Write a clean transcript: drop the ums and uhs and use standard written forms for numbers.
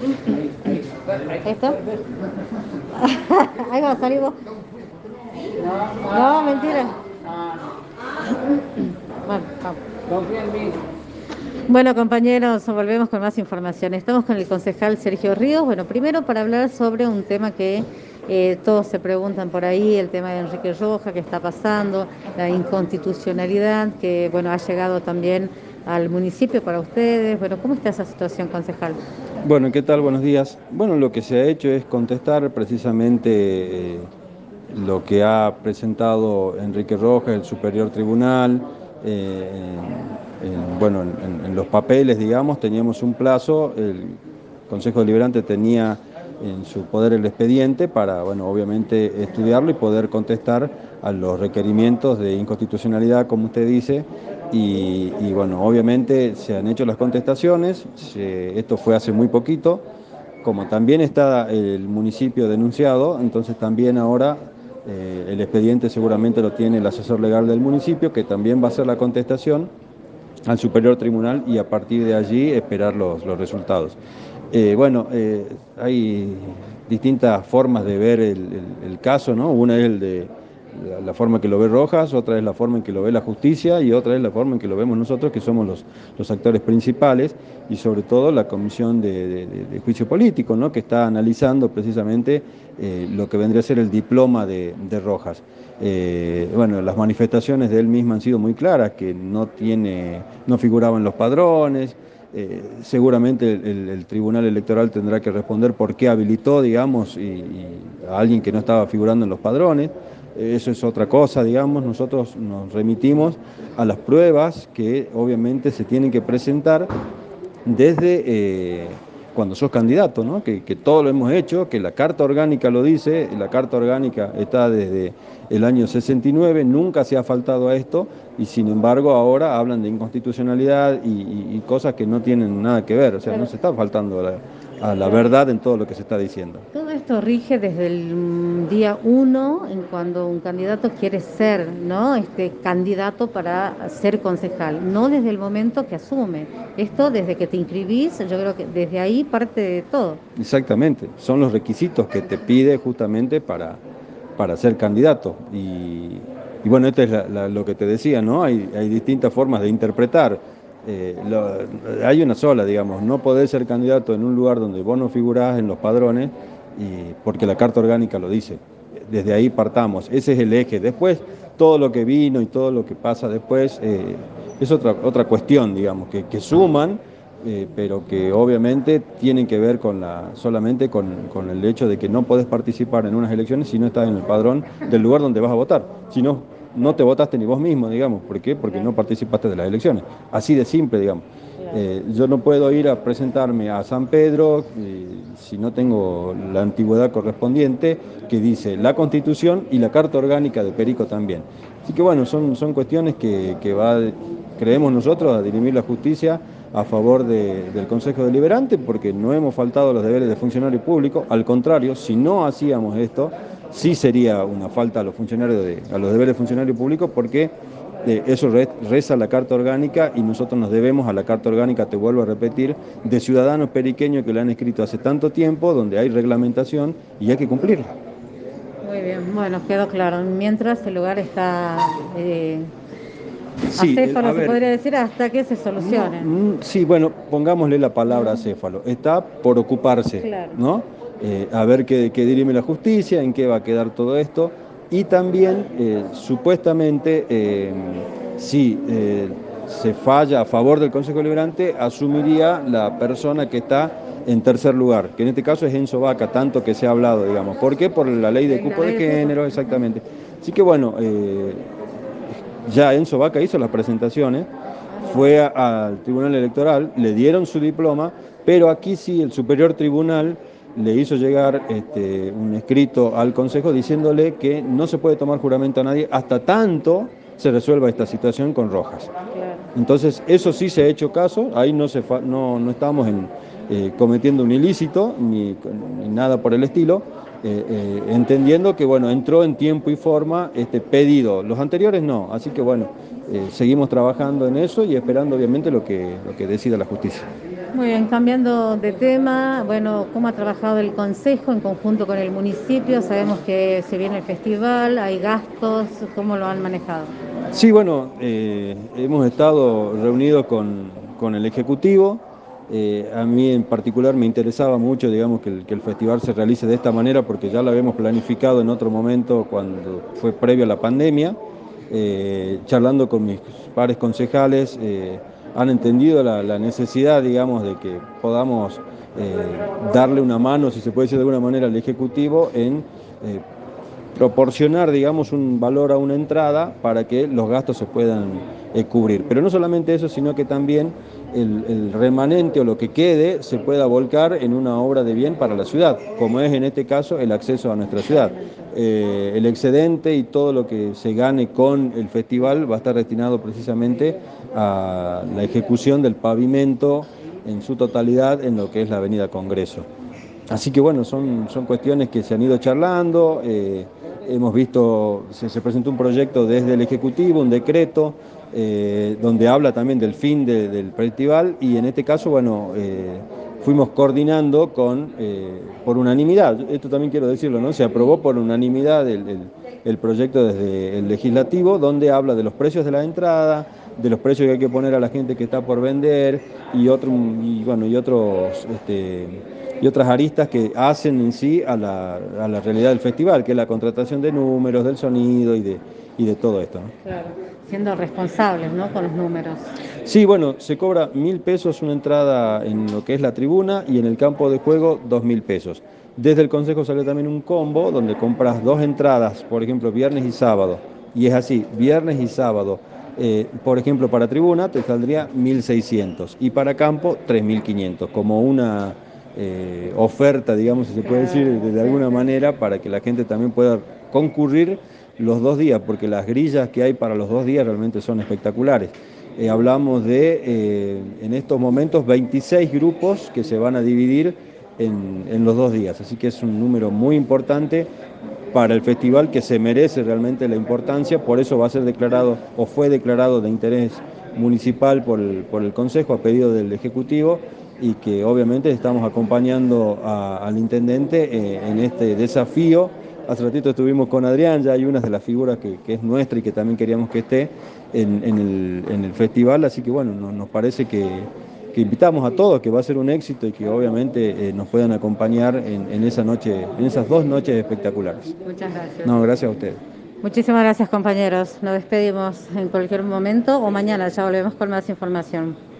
¿Esto? Ahí va a salir vos. No, mentira. Bueno, vamos. Confía en mí. Bueno, compañeros, volvemos con más información. Estamos con el concejal Sergio Ríos. Bueno, primero para hablar sobre un tema que todos se preguntan por ahí, el tema de Enrique Rojas, qué está pasando, la inconstitucionalidad que, bueno, ha llegado también al municipio para ustedes. Bueno, ¿cómo está esa situación, concejal? Bueno, ¿qué tal? Buenos días. Bueno, lo que se ha hecho es contestar precisamente lo que ha presentado Enrique Rojas, el Superior Tribunal. Bueno, en los papeles, digamos, teníamos un plazo, el Consejo Deliberante tenía en su poder el expediente para, bueno, obviamente estudiarlo y poder contestar a los requerimientos de inconstitucionalidad, como usted dice, y bueno, obviamente se han hecho las contestaciones, esto fue hace muy poquito, como también está el municipio denunciado, entonces también ahora el expediente seguramente lo tiene el asesor legal del municipio, que también va a hacer la contestación al Superior Tribunal y a partir de allí esperar los resultados. Bueno, hay distintas formas de ver el caso, ¿no? Una es el de la forma que lo ve Rojas, otra es la forma en que lo ve la justicia y otra es la forma en que lo vemos nosotros, que somos los actores principales y sobre todo la Comisión de Juicio Político, ¿no? Que está analizando precisamente lo que vendría a ser el diploma de Rojas. Bueno, las manifestaciones de él mismo han sido muy claras, que no figuraba en los padrones. Seguramente el Tribunal Electoral tendrá que responder por qué habilitó, digamos, y a alguien que no estaba figurando en los padrones. Eso es otra cosa, digamos. Nosotros nos remitimos a las pruebas que obviamente se tienen que presentar desde cuando sos candidato, ¿no? Que todo lo hemos hecho, que la Carta Orgánica lo dice, la Carta Orgánica está desde el año 69, nunca se ha faltado a esto, y sin embargo ahora hablan de inconstitucionalidad y cosas que no tienen nada que ver, o sea, no Claro. se está faltando a la verdad en todo lo que se está diciendo. Todo esto rige desde el día uno, en cuando un candidato quiere ser, ¿no? Candidato para ser concejal, no desde el momento que asume. Esto desde que te inscribís, yo creo que desde ahí parte de todo. Exactamente, son los requisitos que te pide justamente para ser candidato. Bueno, esto es lo que te decía, ¿no? Hay distintas formas de interpretar. Hay una sola, digamos, no podés ser candidato en un lugar donde vos no figurás en los padrones, porque la Carta Orgánica lo dice. Desde ahí partamos, ese es el eje. Después, todo lo que vino y todo lo que pasa después es otra cuestión, digamos, que suman pero que obviamente tienen que ver solamente con el hecho de que no podés participar en unas elecciones si no estás en el padrón del lugar donde vas a votar. Si no, no te votaste ni vos mismo, digamos. ¿Por qué? Porque no participaste de las elecciones. Así de simple, digamos. Yo no puedo ir a presentarme a San Pedro si no tengo la antigüedad correspondiente que dice la Constitución y la Carta Orgánica de Perico también. Así que bueno, son cuestiones que creemos nosotros, a dirimir la justicia a favor del Consejo Deliberante, porque no hemos faltado a los deberes de funcionario público. Al contrario, si no hacíamos esto, sí sería una falta a los funcionarios a los deberes de funcionario público, porque eso reza la Carta Orgánica y nosotros nos debemos a la Carta Orgánica, te vuelvo a repetir, de ciudadanos periqueños que la han escrito hace tanto tiempo, donde hay reglamentación y hay que cumplirla. Muy bien, bueno, quedó claro. Mientras el lugar está Sí, acéfalo, a se ver, podría decir, hasta que se no, solucione. sí, bueno, pongámosle la palabra acéfalo. Está por ocuparse, Claro. ¿no? A ver qué dirime la justicia, en qué va a quedar todo esto. Y también, supuestamente, si se falla a favor del Consejo Deliberante, asumiría la persona que está en tercer lugar, que en este caso es Enzo Vaca, tanto que se ha hablado, digamos. ¿Por qué? Por la ley de La cupo de ley del cupo. género, exactamente. Así que bueno, ya Enzo Vaca hizo las presentaciones, Ah, mira. fue al Tribunal Electoral, le dieron su diploma, pero aquí sí el Superior Tribunal le hizo llegar un escrito al Consejo diciéndole que no se puede tomar juramento a nadie hasta tanto se resuelva esta situación con Rojas. Claro. Entonces, eso sí se ha hecho caso, ahí no estamos cometiendo un ilícito ni nada por el estilo, entendiendo que, bueno, entró en tiempo y forma este pedido. Los anteriores no, así que, bueno, seguimos trabajando en eso y esperando obviamente lo que decida la justicia. Muy bien, cambiando de tema, bueno, ¿cómo ha trabajado el Consejo en conjunto con el municipio? Sabemos que se viene el festival, hay gastos, ¿cómo lo han manejado? Sí, bueno, hemos estado reunidos con el Ejecutivo. A mí en particular me interesaba mucho, digamos, que el festival se realice de esta manera porque ya lo habíamos planificado en otro momento cuando fue previo a la pandemia. Charlando con mis pares concejales, han entendido la necesidad, digamos, de que podamos darle una mano, si se puede decir de alguna manera, al Ejecutivo en proporcionar, digamos, un valor a una entrada para que los gastos se puedan cubrir. Pero no solamente eso, sino que también el remanente o lo que quede se pueda volcar en una obra de bien para la ciudad, como es en este caso el acceso a nuestra ciudad. El excedente y todo lo que se gane con el festival va a estar destinado precisamente a la ejecución del pavimento en su totalidad en lo que es la Avenida Congreso. Así que bueno, son cuestiones que se han ido charlando, hemos visto, se presentó un proyecto desde el Ejecutivo, un decreto, donde habla también del fin del festival y en este caso, bueno, fuimos coordinando por unanimidad, esto también quiero decirlo, ¿no? Se aprobó por unanimidad el proyecto desde el legislativo, donde habla de los precios de la entrada, de los precios que hay que poner a la gente que está por vender bueno, y otras aristas que hacen en sí a la realidad del festival, que es la contratación de números, del sonido y de todo esto, ¿no? Claro, siendo responsables, ¿no? Con los números. Sí, bueno, se cobra 1.000 pesos una entrada en lo que es la tribuna y en el campo de juego 2.000 pesos. Desde el Consejo salió también un combo donde compras dos entradas, por ejemplo, viernes y sábado. Y es así, viernes y sábado. Por ejemplo, para tribuna te saldría 1.600 y para campo 3.500, como una oferta, digamos, si se puede decir de alguna manera, para que la gente también pueda concurrir los 2 días, porque las grillas que hay para los 2 días realmente son espectaculares. Hablamos en estos momentos, 26 grupos que se van a dividir en los 2 días, así que es un número muy importante para el festival que se merece realmente la importancia, por eso va a ser declarado o fue declarado de interés municipal por el Consejo a pedido del Ejecutivo y que obviamente estamos acompañando al intendente en este desafío. Hace ratito estuvimos con Adrián, ya hay una de las figuras que es nuestra y que también queríamos que esté en el festival, así que bueno, nos parece que invitamos a todos, que va a ser un éxito y que obviamente nos puedan acompañar en esa noche, en esas 2 noches espectaculares. Muchas gracias. No, gracias a ustedes. Muchísimas gracias, compañeros. Nos despedimos en cualquier momento o mañana ya volvemos con más información.